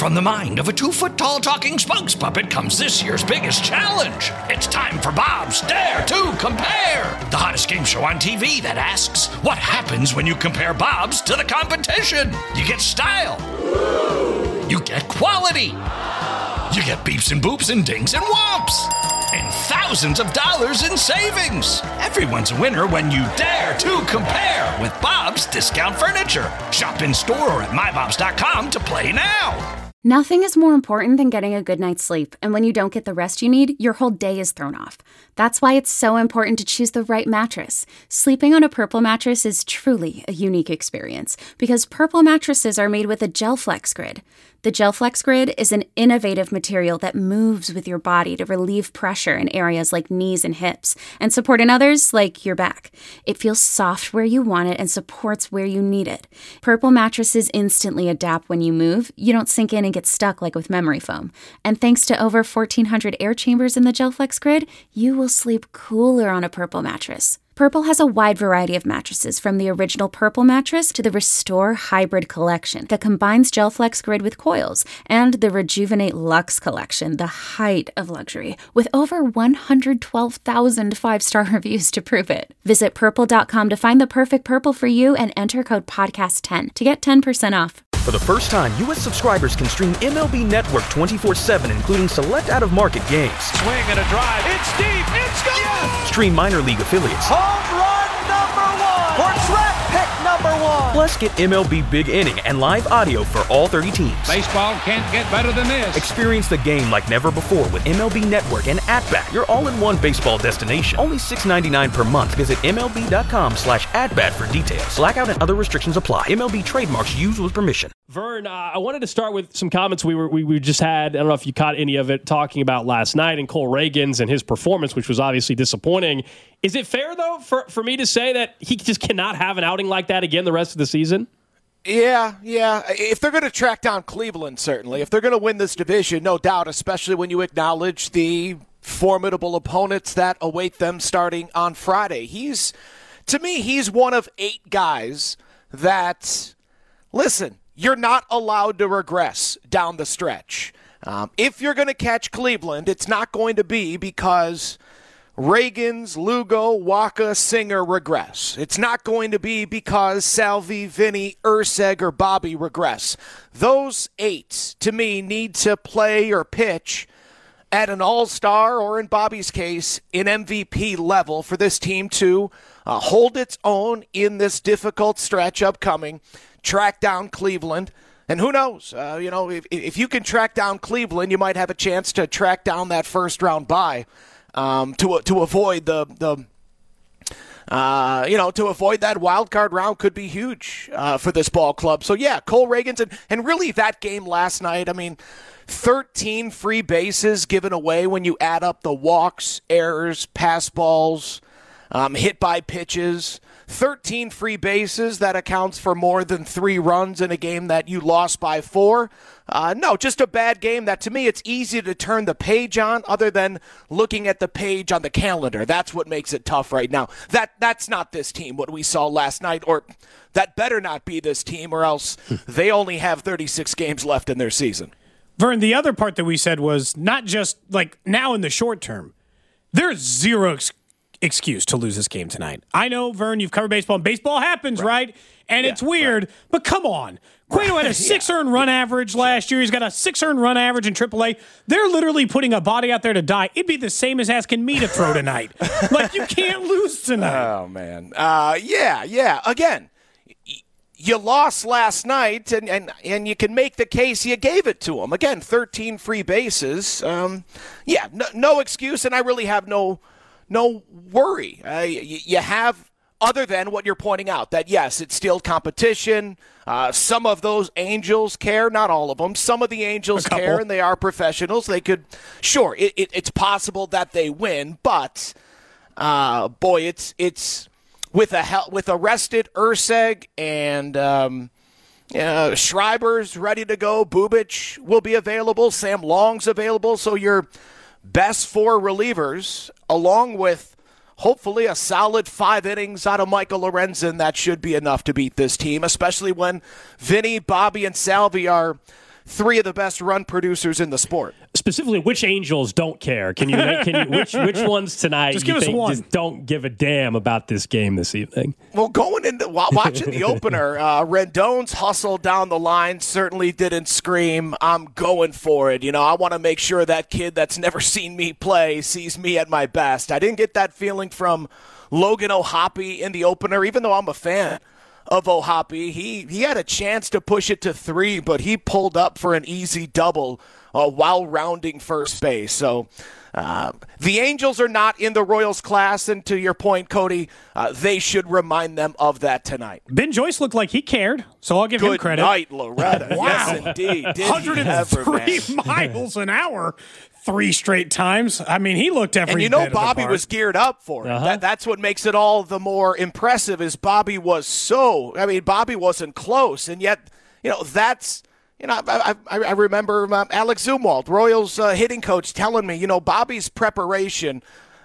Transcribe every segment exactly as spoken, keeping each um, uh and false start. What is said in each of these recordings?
From the mind of a two-foot-tall talking spokes puppet comes this year's biggest challenge. It's time for Bob's Dare to Compare, the hottest game show on T V that asks, what happens when you compare Bobs to the competition? You get style. You get quality. You get beeps and boops and dings and whomps. And thousands of dollars in savings. Everyone's a winner when you dare to compare with Bob's Discount Furniture. Shop in store or at my bobs dot com to play now. Nothing is more important than getting a good night's sleep, and when you don't get the rest you need, your whole day is thrown off. That's why it's so important to choose the right mattress. Sleeping on a Purple mattress is truly a unique experience, because Purple mattresses are made with a GelFlex Grid. The GelFlex Grid is an innovative material that moves with your body to relieve pressure in areas like knees and hips, and support in others like your back. It feels soft where you want it and supports where you need it. Purple mattresses instantly adapt when you move. You don't sink in and get stuck like with memory foam. And thanks to over fourteen hundred air chambers in the GelFlex Grid, you will sleep cooler on a Purple mattress. Purple has a wide variety of mattresses, from the original Purple mattress to the Restore Hybrid collection that combines GelFlex Grid with coils, and the Rejuvenate Luxe collection, the height of luxury, with over one hundred twelve thousand five-star reviews to prove it. Visit purple dot com to find the perfect Purple for you and enter code podcast ten to get ten percent off. For the first time, U S subscribers can stream M L B Network twenty-four seven, including select out-of-market games. Swing and a drive. It's deep. It's gone. Yes! Stream minor league affiliates. Home run number one. Or draft pick number one. Plus, get M L B Big Inning and live audio for all thirty teams. Baseball can't get better than this. Experience the game like never before with M L B Network and At-Bat, your all-in-one baseball destination. Only six dollars and ninety-nine cents per month. Visit M L B dot com slash at-bat for details. Blackout and other restrictions apply. M L B trademarks used with permission. Vern, uh, I wanted to start with some comments we were we, we just had. I don't know if you caught any of it, talking about last night and Cole Reagans and his performance, which was obviously disappointing. Is it fair, though, for, for me to say that he just cannot have an outing like that again the rest of the season? Yeah, yeah. If they're going to track down Cleveland, certainly. If they're going to win this division, no doubt, especially when you acknowledge the formidable opponents that await them starting on Friday. He's, to me, he's one of eight guys that, listen, you're not allowed to regress down the stretch. Um, if you're going to catch Cleveland, it's not going to be because Reagans, Lugo, Waka, Singer regress. It's not going to be because Salvi, Vinny, Urseg, or Bobby regress. Those eight, to me, need to play or pitch at an all-star, or in Bobby's case, an M V P level for this team to uh, hold its own in this difficult stretch upcoming, track down Cleveland. And who knows, uh, you know, if, if you can track down Cleveland, you might have a chance to track down that first-round bye. Um, to to avoid the the uh, you know to avoid that wild card round could be huge uh, for this ball club. So yeah, Cole Reagans and and really that game last night. I mean, thirteen free bases given away when you add up the walks, errors, pass balls, um, hit by pitches. thirteen free bases, that accounts for more than three runs in a game that you lost by four. Uh, no, just a bad game that, to me, it's easy to turn the page on other than looking at the page on the calendar. That's what makes it tough right now. That That's not this team, what we saw last night, or that better not be this team, or else they only have thirty-six games left in their season. Vern, the other part that we said was not just, like, now in the short term. There's zero ex- excuse to lose this game tonight. I know, Vern, you've covered baseball, and baseball happens, right? right? And yeah, it's weird, right. But come on. Cueto had a six yeah. earned run average last year. He's got a six earned run average in triple A. They're literally putting a body out there to die. It'd be the same as asking me to throw tonight. Like, you can't lose tonight. Oh, man. Uh, yeah, yeah. Again, y- you lost last night, and, and, and you can make the case you gave it to them. Again, thirteen free bases. Um, yeah, no, no excuse, and I really have no no worry. Uh, you, you have, other than what you're pointing out, that, yes, it's still competition. Uh, some of those Angels care, not all of them. Some of the Angels care, and they are professionals. They could, sure, it, it, it's possible that they win, but uh, boy, it's it's with a hel- with a rested Urseg and um, uh, Schreiber's ready to go. Bubic will be available. Sam Long's available. So your best four relievers, along with hopefully a solid five innings out of Michael Lorenzen, that should be enough to beat this team, especially when Vinny, Bobby, and Salvi are three of the best run producers in the sport. Specifically, which Angels don't care? Can you? Can you? Which which ones tonight? Just you give us think one. Just don't give a damn about this game this evening. Well, going into while watching the opener, uh, Rendon's hustle down the line certainly didn't scream, "I'm going for it." You know, I want to make sure that kid that's never seen me play sees me at my best. I didn't get that feeling from Logan O'Hoppe in the opener, even though I'm a fan of O'Hoppe. He he had a chance to push it to three, but he pulled up for an easy double uh, while rounding first base. So uh, the Angels are not in the Royals class, and to your point, Cody, uh, they should remind them of that tonight. Ben Joyce looked like he cared, so I'll give Good him credit. Good night, Loretta. Wow. Yes, indeed. Did one hundred three he ever, man? miles an hour. Three straight times. I mean, he looked every And you know bit of the Bobby part. was geared up for it. Uh-huh. That, that's what makes it all the more impressive is Bobby was so, I mean, Bobby wasn't close. And yet, you know, that's, you know, I, I, I remember um, Alex Zumwalt, Royals uh, hitting coach, telling me, you know, Bobby's preparation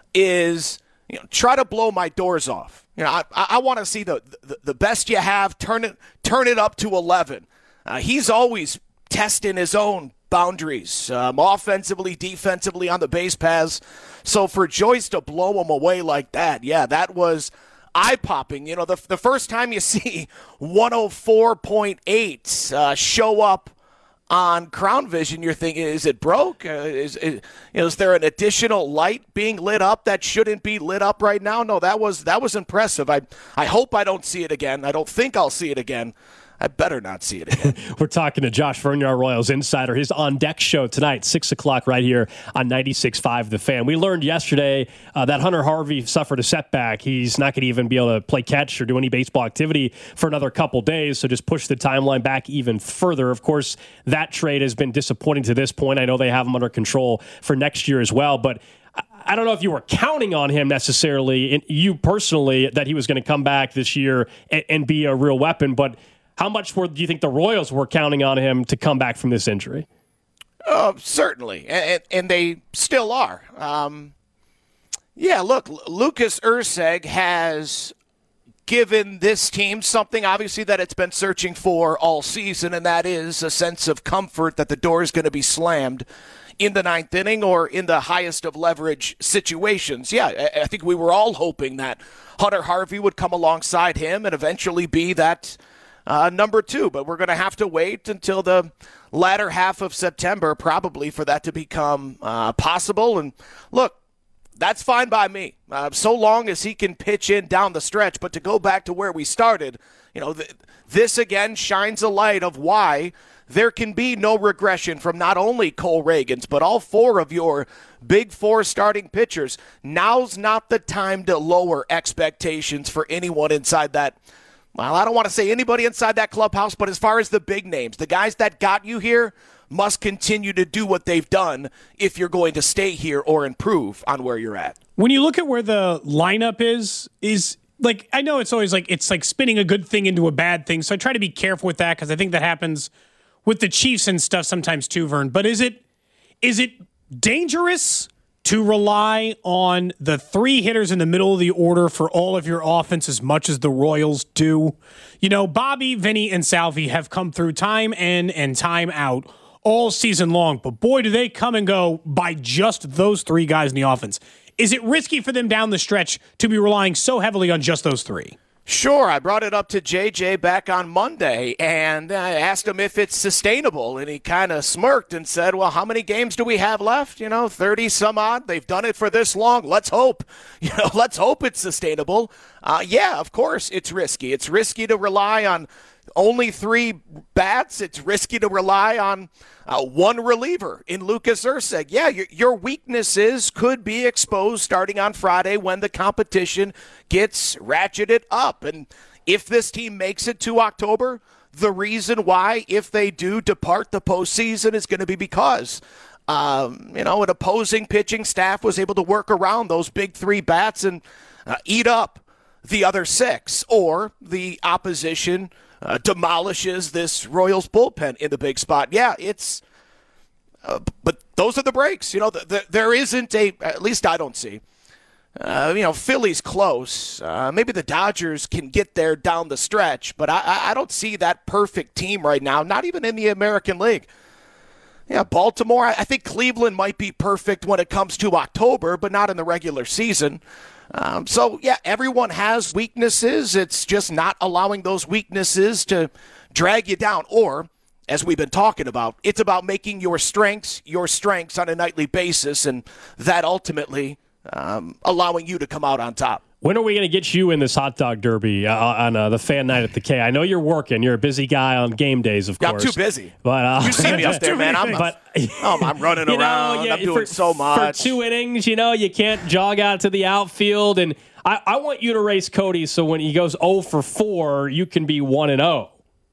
is, you know, try to blow my doors off. You know, I, I want to see the, the the best you have, turn it, turn it up to eleven. Uh, he's always testing his own boundaries, um, offensively, defensively, on the base paths. So for Joyce to blow him away like that, yeah, that was eye-popping. You know, the the first time you see one oh four point eight uh, show up on Crown Vision, you're thinking, is it broke? Uh, is, is you know, is there an additional light being lit up that shouldn't be lit up right now? No, that was that was impressive. I I hope I don't see it again. I don't think I'll see it again. I better not see it again. We're talking to Josh Vernier, Royals Insider, his On Deck show tonight, six o'clock right here on ninety-six point five The Fan. We learned yesterday uh, that Hunter Harvey suffered a setback. He's not going to even be able to play catch or do any baseball activity for another couple days, so just push the timeline back even further. Of course, that trade has been disappointing to this point. I know they have him under control for next year as well, but I don't know if you were counting on him necessarily, you personally, that he was going to come back this year and, and be a real weapon, but how much were, do you think the Royals were counting on him to come back from this injury? Uh, certainly, and, and they still are. Um, yeah, look, Lucas Erceg has given this team something, obviously, that it's been searching for all season, and that is a sense of comfort that the door is going to be slammed in the ninth inning or in the highest of leverage situations. Yeah, I, I think we were all hoping that Hunter Harvey would come alongside him and eventually be that Uh, number two, but we're going to have to wait until the latter half of September probably for that to become uh, possible. And look, that's fine by me, uh, so long as he can pitch in down the stretch. But to go back to where we started, you know, th- this again shines a light of why there can be no regression from not only Cole Ragans, but all four of your big four starting pitchers. Now's not the time to lower expectations for anyone inside that. Well, I don't want to say anybody inside that clubhouse, but as far as the big names, the guys that got you here must continue to do what they've done if you're going to stay here or improve on where you're at. When you look at where the lineup is, is like, I know it's always like, it's like spinning a good thing into a bad thing. So I try to be careful with that because I think that happens with the Chiefs and stuff sometimes too, Vern. But is it, is it dangerous to rely on the three hitters in the middle of the order for all of your offense as much as the Royals do? You know, Bobby, Vinny, and Salvi have come through time in and time out all season long, but boy, do they come and go by just those three guys in the offense. Is it risky for them down the stretch to be relying so heavily on just those three? Sure, I brought it up to J J back on Monday, and I asked him if it's sustainable, and he kind of smirked and said, well, how many games do we have left? You know, thirty some odd. They've done it for this long. Let's hope. You know, let's hope it's sustainable. Uh, yeah, of course, it's risky. It's risky to rely on only three bats. It's risky to rely on uh, one reliever in Lucas Erceg. Yeah, your, your weaknesses could be exposed starting on Friday when the competition gets ratcheted up. And if this team makes it to October, the reason why, if they do depart the postseason, is going to be because um, you know, an opposing pitching staff was able to work around those big three bats and uh, eat up the other six, or the opposition uh, demolishes this Royals bullpen in the big spot. Yeah, it's uh, but those are the breaks. You know, the, the, there isn't a, at least I don't see, uh, you know, Philly's close. Uh, maybe the Dodgers can get there down the stretch, but I, I don't see that perfect team right now, not even in the American League. Yeah, Baltimore. I think Cleveland might be perfect when it comes to October, but not in the regular season. Um, so, yeah, everyone has weaknesses. It's just not allowing those weaknesses to drag you down. Or, as we've been talking about, it's about making your strengths your strengths on a nightly basis, and that ultimately um, allowing you to come out on top. When are we going to get you in this hot dog derby uh, on uh, the fan night at the K? I know you're working. You're a busy guy on game days, of yeah, course. I'm too busy. But uh, you see me up there, man. I'm, but, oh, I'm running you know, around. yeah, I'm doing for, so much. For two innings, you know, you can't jog out to the outfield. And I, I want you to race Cody so when he goes oh for four, you can be one and oh.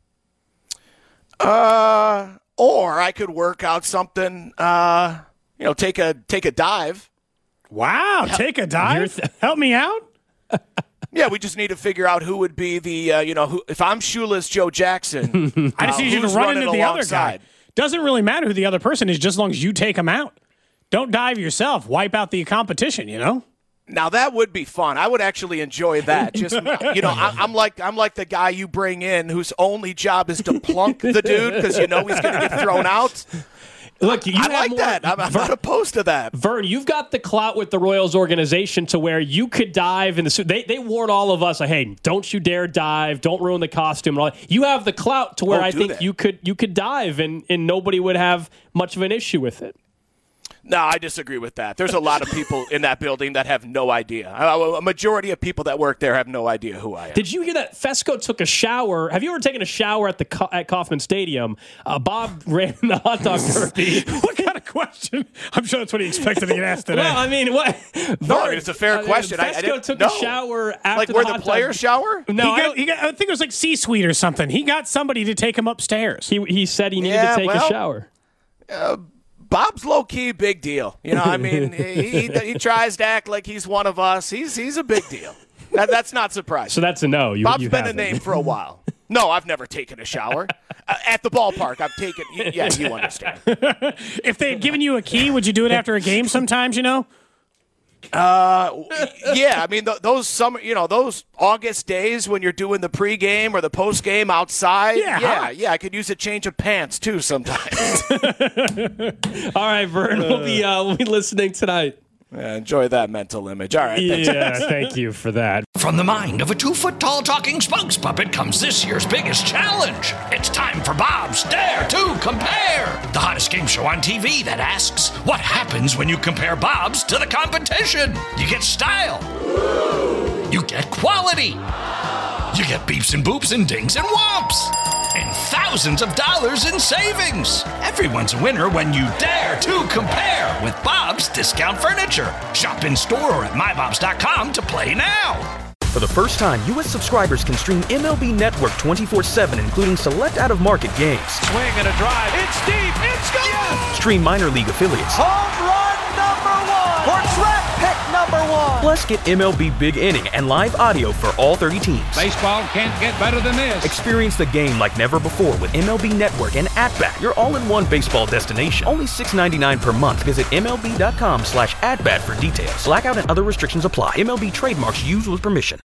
Uh, or I could work out something, uh, you know, take a take a dive. Wow, take a dive? Th- Help me out? Yeah, we just need to figure out who would be the, uh, you know, who, if I'm shoeless Joe Jackson. I just uh, need you to run into the other guy. Doesn't really matter who the other person is, just as long as you take him out. Don't dive yourself. Wipe out the competition, you know? Now that would be fun. I would actually enjoy that. Just you know, I, I'm like I'm like the guy you bring in whose only job is to plunk the dude because you know he's going to get thrown out. Look, you I have like more, that. I'm, I'm Vern, not opposed to that. Vern, you've got the clout with the Royals organization to where you could dive in the suit. They they warn all of us, like, hey, don't you dare dive, don't ruin the costume. And all that. You have the clout to where oh, I think that. you could you could dive and, and nobody would have much of an issue with it. No, I disagree with that. There's a lot of people in that building that have no idea. A majority of people that work there have no idea who I am. Did you hear that Fesco took a shower? Have you ever taken a shower at the at Kauffman Stadium? Uh, Bob ran the hot dog derby. What kind of question? I'm sure that's what he expected to get asked today. Well, I mean, what? No, I mean, it's a fair uh, question. Fesco I, I didn't, took no. a shower after like the where hot the players dog. shower? No, he I, got, he got, I think it was like C-suite or something. He got somebody to take him upstairs. he he said he needed Yeah, to take well, a shower. Uh, Bob's low-key big deal. You know, I mean, he, he he tries to act like he's one of us. He's he's a big deal. That, that's not surprising. So that's a no. You, Bob's you been haven't. a name for a while. No, I've never taken a shower. Uh, at the ballpark, I've taken – yeah, you understand. If they had given you a key, would you do it after a game sometimes, you know? Uh, yeah, I mean, th- those summer, you know, those August days when you're doing the pregame or the postgame outside. Yeah, yeah, huh? yeah, I could use a change of pants too sometimes. All right, Vern, we'll be uh, we'll be listening tonight. Yeah, enjoy that mental image. All right, thanks. Yeah, thank you for that. From the mind of a two-foot-tall talking spokes puppet comes this year's biggest challenge. It's time for Bob's Dare to Compare, the hottest game show on T V that asks, what happens when you compare Bob's to the competition? You get style. You get quality. You get beeps and boops and dings and whomps. And thousands of dollars in savings. Everyone's a winner when you dare to compare with Bob's Discount Furniture. Shop in store or at my bobs dot com to play now. For the first time, U S subscribers can stream M L B Network twenty-four seven, including select out-of-market games. Swing and a drive. It's deep. It's gone. Yes. Stream minor league affiliates. Home run number one. Or draft pick number one. Plus, get M L B Big Inning and live audio for all thirty teams. Baseball can't get better than this. Experience the game like never before with M L B Network and At-Bat, your all-in-one baseball destination. Only six dollars and ninety-nine cents per month. Visit M L B dot com slash at bat for details. Blackout and other restrictions apply. M L B trademarks used with permission.